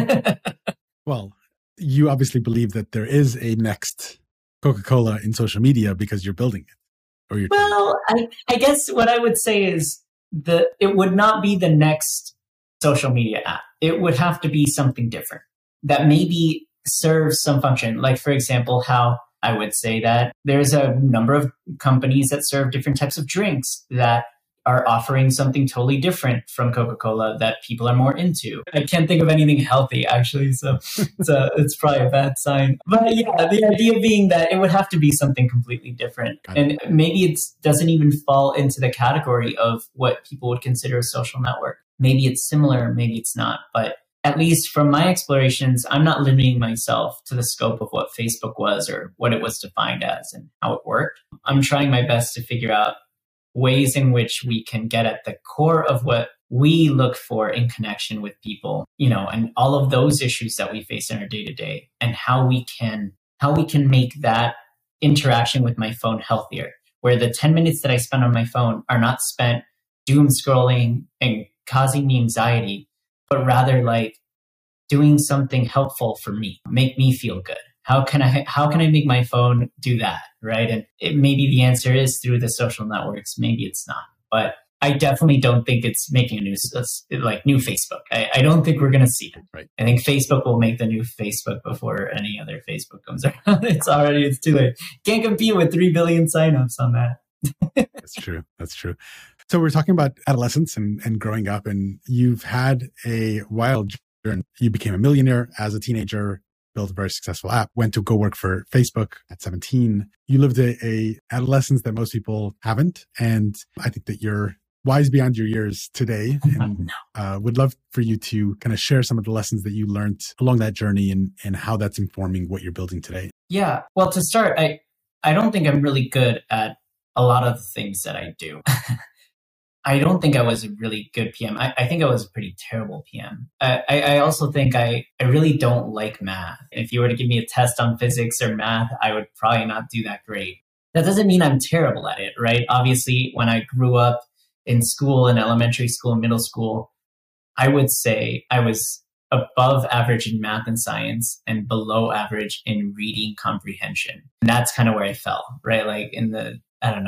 Well, you obviously believe that there is a next Coca-Cola in social media because you're building it. I guess what I would say is it would not be the next social media app. It would have to be something different that maybe serves some function. Like, for example, how I would say that there's a number of companies that serve different types of drinks that are offering something totally different from Coca-Cola that people are more into. I can't think of anything healthy, actually, so it's probably a bad sign. But yeah, the idea being that it would have to be something completely different. And maybe it doesn't even fall into the category of what people would consider a social network. Maybe it's similar, maybe it's not. But at least from my explorations, I'm not limiting myself to the scope of what Facebook was or what it was defined as and how it worked. I'm trying my best to figure out ways in which we can get at the core of what we look for in connection with people, and all of those issues that we face in our day-to-day, and how we can make that interaction with my phone healthier, where the 10 minutes that I spend on my phone are not spent doom scrolling and causing me anxiety, but rather like doing something helpful for me, make me feel good. How can I make my phone do that, right? And maybe the answer is through the social networks. Maybe it's not. But I definitely don't think it's making a new Facebook. I don't think we're going to see it. Right. I think Facebook will make the new Facebook before any other Facebook comes around. It's too late. Can't compete with 3 billion signups on that. That's true. So we're talking about adolescence and growing up, and you've had a wild journey. You became a millionaire as a teenager, built a very successful app, went to go work for Facebook at 17. You lived a adolescence that most people haven't. And I think that you're wise beyond your years today. And would love for you to kind of share some of the lessons that you learned along that journey and how that's informing what you're building today. Yeah. Well, to start, I don't think I'm really good at a lot of the things that I do. I don't think I was a really good PM. I think I was a pretty terrible PM. I also think I really don't like math. If you were to give me a test on physics or math, I would probably not do that great. That doesn't mean I'm terrible at it, right? Obviously, when I grew up in school, in elementary school, middle school, I would say I was above average in math and science and below average in reading comprehension. And that's kind of where I fell, right? Like in the,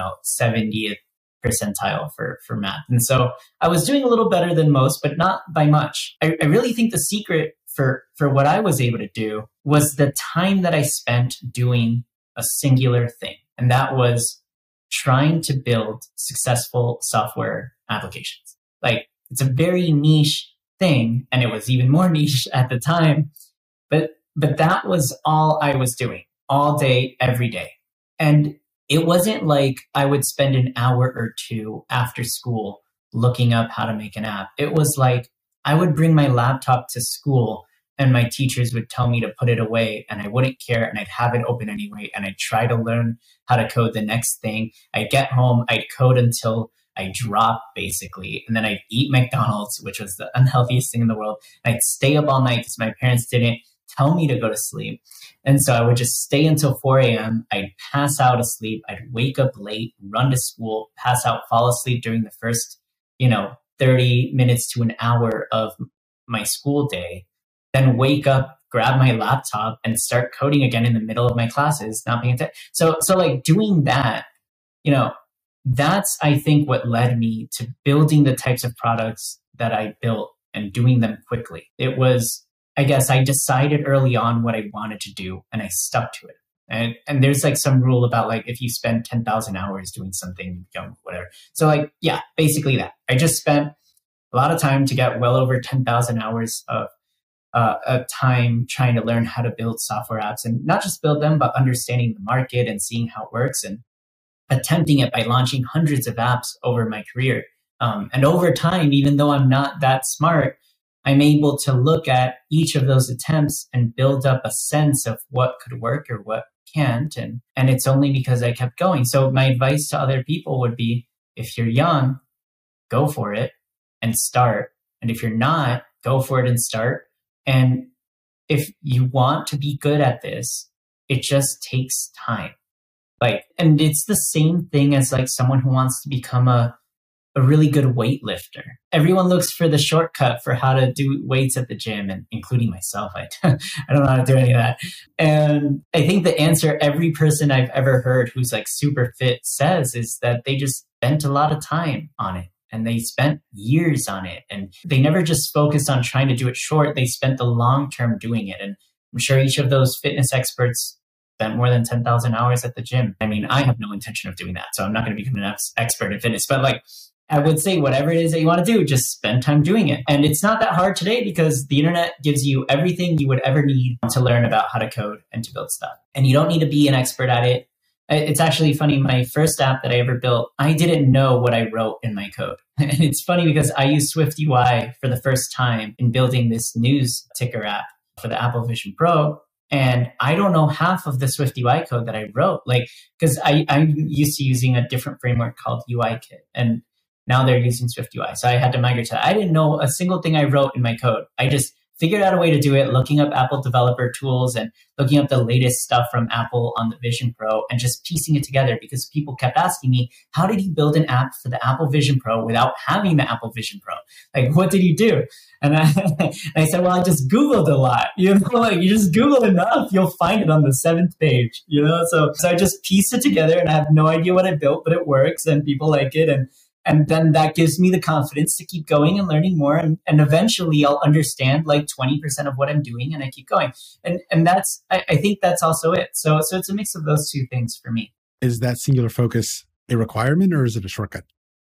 70th percentile for math. And so I was doing a little better than most, but not by much. I really think the secret for what I was able to do was the time that I spent doing a singular thing. And that was trying to build successful software applications. Like, it's a very niche thing, and it was even more niche at the time. But that was all I was doing all day, every day. And it wasn't like I would spend an hour or two after school looking up how to make an app. It was like I would bring my laptop to school and my teachers would tell me to put it away and I wouldn't care and I'd have it open anyway. And I'd try to learn how to code the next thing. I'd get home, I'd code until I dropped basically. And then I'd eat McDonald's, which was the unhealthiest thing in the world. And I'd stay up all night because my parents didn't tell me to go to sleep. And so I would just stay until 4 a.m. I'd pass out asleep. I'd wake up late, run to school, pass out, fall asleep during the first, 30 minutes to an hour of my school day, then wake up, grab my laptop and start coding again in the middle of my classes, not paying attention. So like doing that, that's, I think, what led me to building the types of products that I built and doing them quickly. It was, I guess I decided early on what I wanted to do and I stuck to it. And there's like some rule about like, if you spend 10,000 hours doing something, you become whatever. So like, yeah, basically that. I just spent a lot of time to get well over 10,000 hours of time trying to learn how to build software apps and not just build them, but understanding the market and seeing how it works and attempting it by launching hundreds of apps over my career. And over time, even though I'm not that smart, I'm able to look at each of those attempts and build up a sense of what could work or what can't. And it's only because I kept going. So my advice to other people would be, if you're young, go for it and start. And if you're not, go for it and start. And if you want to be good at this, it just takes time. And it's the same thing as like someone who wants to become a really good weightlifter. Everyone looks for the shortcut for how to do weights at the gym, and including myself. I don't know how to do any of that. And I think the answer every person I've ever heard who's like super fit says is that they just spent a lot of time on it. And they spent years on it. And they never just focused on trying to do it short. They spent the long term doing it. And I'm sure each of those fitness experts spent more than 10,000 hours at the gym. I mean, I have no intention of doing that. So I'm not going to become an expert in fitness. But like, I would say whatever it is that you want to do, just spend time doing it. And it's not that hard today because the internet gives you everything you would ever need to learn about how to code and to build stuff. And you don't need to be an expert at it. It's actually funny. My first app that I ever built, I didn't know what I wrote in my code. And it's funny because I used Swift UI for the first time in building this news ticker app for the Apple Vision Pro. And I don't know half of the Swift UI code that I wrote, because I'm used to using a different framework called UIKit. And now they're using Swift UI. So I had to migrate to that. I didn't know a single thing I wrote in my code. I just figured out a way to do it, looking up Apple developer tools and looking up the latest stuff from Apple on the Vision Pro and just piecing it together because people kept asking me, how did you build an app for the Apple Vision Pro without having the Apple Vision Pro? Like, what did you do? And I said, well, I just Googled a lot. You just Google enough, you'll find it on the 7th page, So I just pieced it together and I have no idea what I built, but it works and people like it. And then that gives me the confidence to keep going and learning more. And eventually I'll understand 20% of what I'm doing and I keep going. And that's, I think that's also it. So it's a mix of those two things for me. Is that singular focus a requirement or is it a shortcut?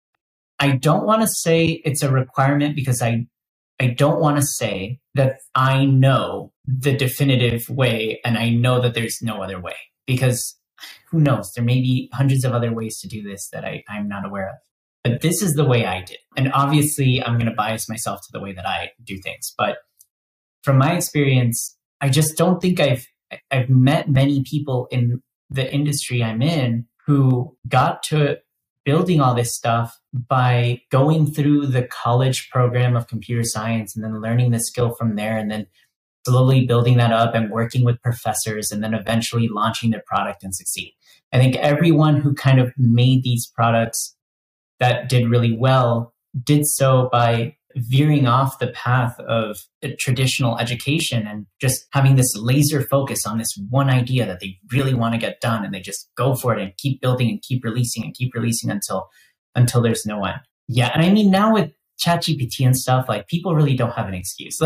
I don't want to say it's a requirement because I don't want to say that I know the definitive way and I know that there's no other way, because who knows? There may be hundreds of other ways to do this that I'm not aware of. But this is the way I did. And obviously, I'm going to bias myself to the way that I do things. But from my experience, I just don't think I've met many people in the industry I'm in who got to building all this stuff by going through the college program of computer science and then learning the skill from there and then slowly building that up and working with professors and then eventually launching their product and succeed. I think everyone who kind of made these products that did really well did so by veering off the path of traditional education and just having this laser focus on this one idea that they really want to get done. And they just go for it and keep building and keep releasing until there's no end. Yeah. And I mean, now with ChatGPT and stuff, people really don't have an excuse.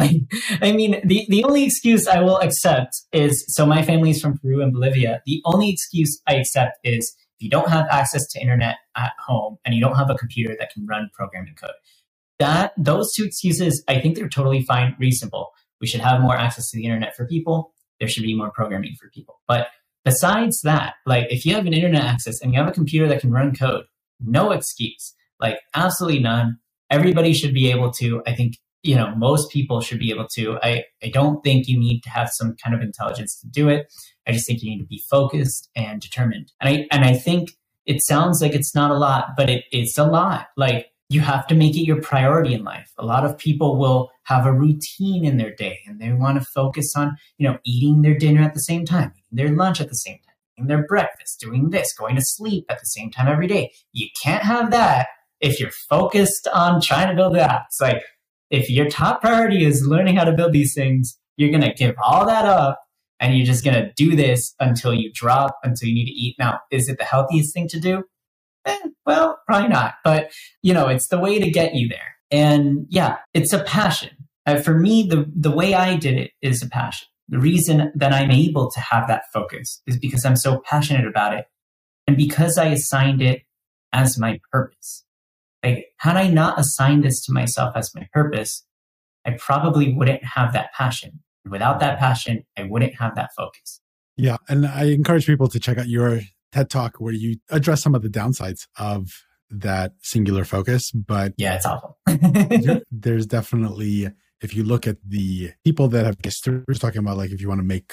The only excuse I will accept is, so my family's from Peru and Bolivia. The only excuse I accept is, if you don't have access to internet at home and you don't have a computer that can run programming code, those two excuses, I think they're totally fine, reasonable. We should have more access to the internet for people. There should be more programming for people. But besides that, if you have an internet access and you have a computer that can run code, no excuse, absolutely none. Everybody should be able to. I think, most people should be able to. I don't think you need to have some kind of intelligence to do it. I just think you need to be focused and determined. And I think it sounds like it's not a lot, but it's a lot. You have to make it your priority in life. A lot of people will have a routine in their day and they want to focus on, eating their dinner at the same time, eating their lunch at the same time, eating their breakfast, doing this, going to sleep at the same time every day. You can't have that if you're focused on trying to build apps. If your top priority is learning how to build these things, you're going to give all that up and you're just going to do this until you drop, until you need to eat. Now, is it the healthiest thing to do? Well, probably not. But, it's the way to get you there. And yeah, it's a passion. For me, the way I did it is a passion. The reason that I'm able to have that focus is because I'm so passionate about it. And because I assigned it as my purpose. Had I not assigned this to myself as my purpose, I probably wouldn't have that passion. Without that passion, I wouldn't have that focus. Yeah. And I encourage people to check out your TED Talk where you address some of the downsides of that singular focus. But yeah, it's awful. There's definitely, if you look at the people that have, we're talking about if you want to make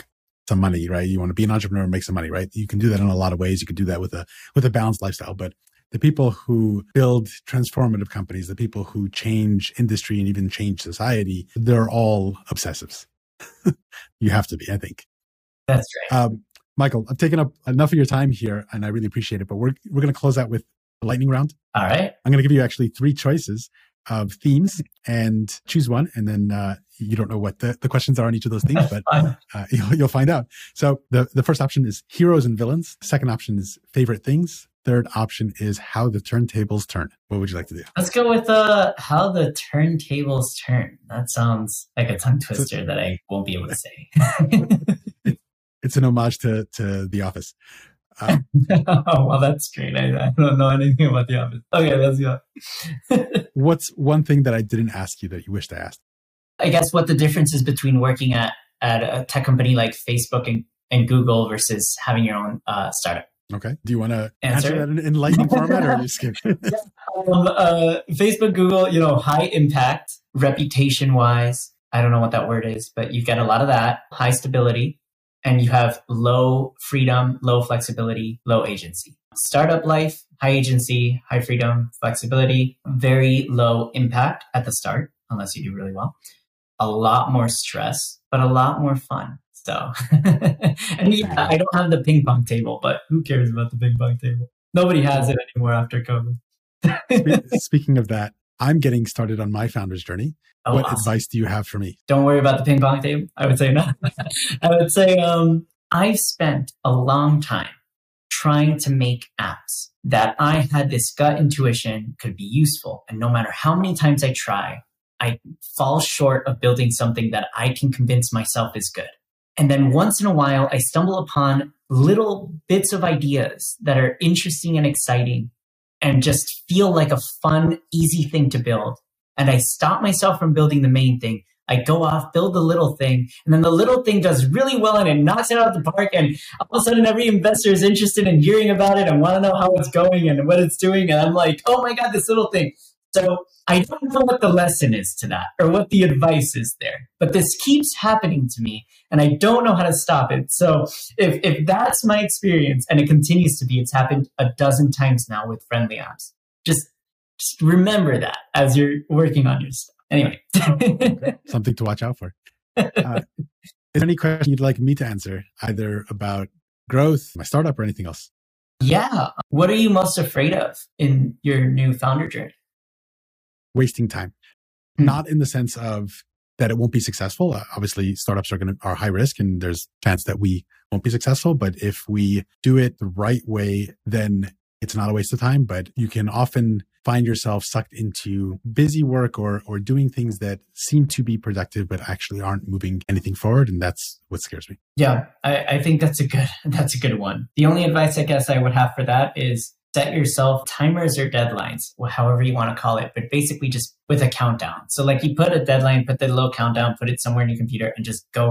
some money, right? You want to be an entrepreneur and make some money, right? You can do that in a lot of ways. You can do that with a balanced lifestyle. But the people who build transformative companies, the people who change industry and even change society, they're all obsessives. You have to be, I think. That's right. Michael, I've taken up enough of your time here and I really appreciate it, but we're going to close out with a lightning round. All right. I'm going to give you actually 3 choices of themes and choose one. And then you don't know what the questions are on each of those themes, but you'll find out. So the first option is heroes and villains. Second option is favorite things. Third option is how the turntables turn. What would you like to do? Let's go with how the turntables turn. That sounds like a tongue twister that I won't be able to say. It's an homage to The Office. Oh, well, that's great. I don't know anything about The Office. Okay, let's go. What's one thing that I didn't ask you that you wished I asked? I guess what the difference is between working at a tech company like Facebook and Google versus having your own startup. Okay. Do you want to answer that in lightning format or are you skip? Facebook, Google, high impact, reputation wise. I don't know what that word is, but you get a lot of that, high stability, and you have low freedom, low flexibility, low agency. Startup life, high agency, high freedom, flexibility, very low impact at the start, unless you do really well. A lot more stress, but a lot more fun. So, and yeah, I don't have the ping pong table, but who cares about the ping pong table? Nobody has it anymore after COVID. Speaking of that, I'm getting started on my founder's journey. Oh, what awesome. advice do you have for me? Don't worry about the ping pong table. I would say no. I would say I've spent a long time trying to make apps that I had this gut intuition could be useful. And no matter how many times I try, I fall short of building something that I can convince myself is good. And then once in a while, I stumble upon little bits of ideas that are interesting and exciting and just feel like a fun, easy thing to build. And I stop myself from building the main thing. I go off, build the little thing, and then the little thing does really well and it knocks it out of the park. And all of a sudden, every investor is interested in hearing about it and want to know how it's going and what it's doing. And I'm like, oh my God, this little thing. So I don't know what the lesson is to that or what the advice is there, but this keeps happening to me and I don't know how to stop it. So if that's my experience and it continues to be, it's happened a dozen times now with Friendly Apps. Just remember that as you're working on your stuff. Anyway. Something to watch out for. Is there any question you'd like me to answer, either about growth, my startup, or anything else? Yeah. What are you most afraid of in your new founder journey? Wasting time. Not in the sense of that it won't be successful. Obviously, startups are high risk and there's a chance that we won't be successful. But if we do it the right way, then it's not a waste of time. But you can often find yourself sucked into busy work or doing things that seem to be productive, but actually aren't moving anything forward. And that's what scares me. Yeah, I think that's a good one. The only advice I guess I would have for that is set yourself timers or deadlines, however you want to call it, but basically just with a countdown. So like you put a deadline, put the little countdown, put it somewhere in your computer and just go.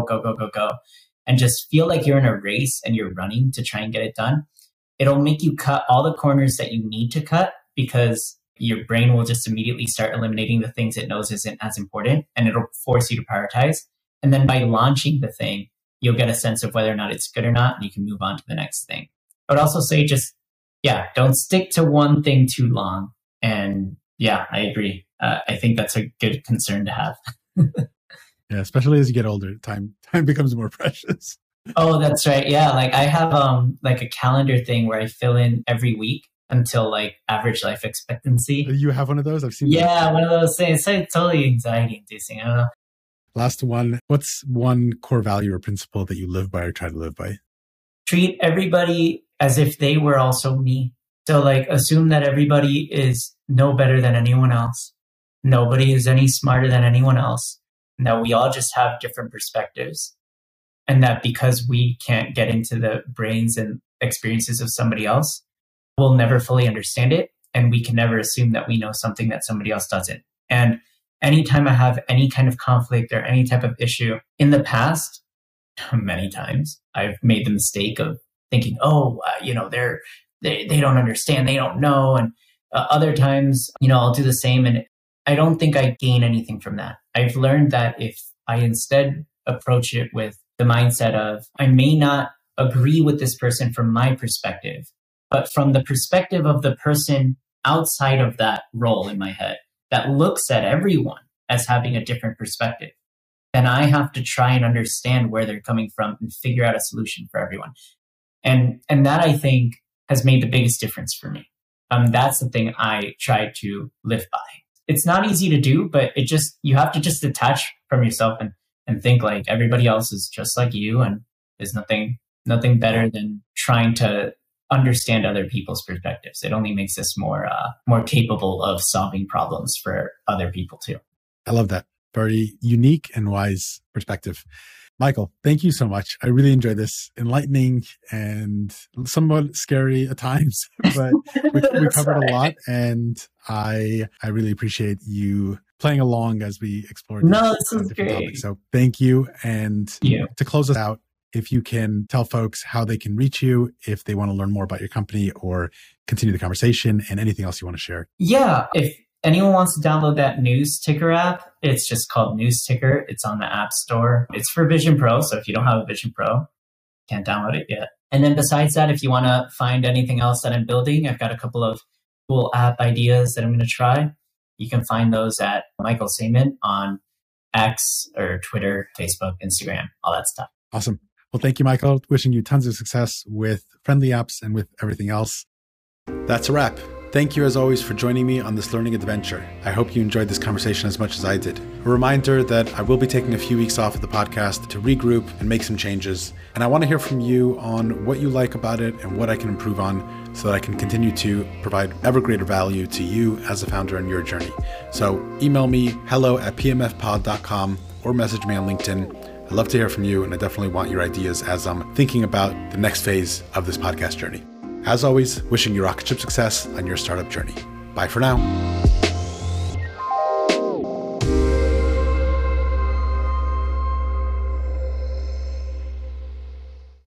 And just feel like you're in a race and you're running to try and get it done. It'll make you cut all the corners that you need to cut because your brain will just immediately start eliminating the things it knows isn't as important and it'll force you to prioritize. And then by launching the thing, you'll get a sense of whether or not it's good or not and you can move on to the next thing. I would also say don't stick to one thing too long. And yeah, I agree. I think that's a good concern to have. Yeah, especially as you get older, time becomes more precious. Oh, that's right. Yeah, like I have like a calendar thing where I fill in every week until like average life expectancy. You have one of those? I've seen. Yeah, one of those things. It's like totally anxiety inducing. I don't know. Last one. What's one core value or principle that you live by or try to live by? Treat everybody as if they were also me. So like assume that everybody is no better than anyone else. Nobody is any smarter than anyone else. And that we all just have different perspectives. And that because we can't get into the brains and experiences of somebody else, we'll never fully understand it. And we can never assume that we know something that somebody else doesn't. And anytime I have any kind of conflict or any type of issue in the past, many times I've made the mistake of thinking, they don't understand, they don't know. And other times, I'll do the same. And I don't think I gain anything from that. I've learned that if I instead approach it with the mindset of, I may not agree with this person from my perspective, but from the perspective of the person outside of that role in my head that looks at everyone as having a different perspective, then I have to try and understand where they're coming from and figure out a solution for everyone. And that, I think, has made the biggest difference for me. That's the thing I try to live by. It's not easy to do, but you have to just detach from yourself and think like everybody else is just like you, and there's nothing better than trying to understand other people's perspectives. It only makes us more capable of solving problems for other people too. I love that. Very unique and wise perspective. Michael, thank you so much. I really enjoyed this. Enlightening and somewhat scary at times, but we covered a lot, and I really appreciate you playing along as we explored this is great. topics. So thank you. And to close us out, if you can tell folks how they can reach you, if they want to learn more about your company or continue the conversation, and anything else you want to share. Yeah. If anyone wants to download that Newsticker app, it's just called Newsticker. It's on the App Store. It's for Vision Pro. So if you don't have a Vision Pro, can't download it yet. And then besides that, if you want to find anything else that I'm building, I've got a couple of cool app ideas that I'm going to try. You can find those at Michael Saymon on X or Twitter, Facebook, Instagram, all that stuff. Awesome. Well, thank you, Michael. Wishing you tons of success with Friendly Apps and with everything else. That's a wrap. Thank you, as always, for joining me on this learning adventure. I hope you enjoyed this conversation as much as I did. A reminder that I will be taking a few weeks off of the podcast to regroup and make some changes. And I want to hear from you on what you like about it and what I can improve on so that I can continue to provide ever greater value to you as a founder in your journey. So email me hello@pmfpod.com or message me on LinkedIn. I'd love to hear from you, and I definitely want your ideas as I'm thinking about the next phase of this podcast journey. As always, wishing you rocket ship success on your startup journey. Bye for now.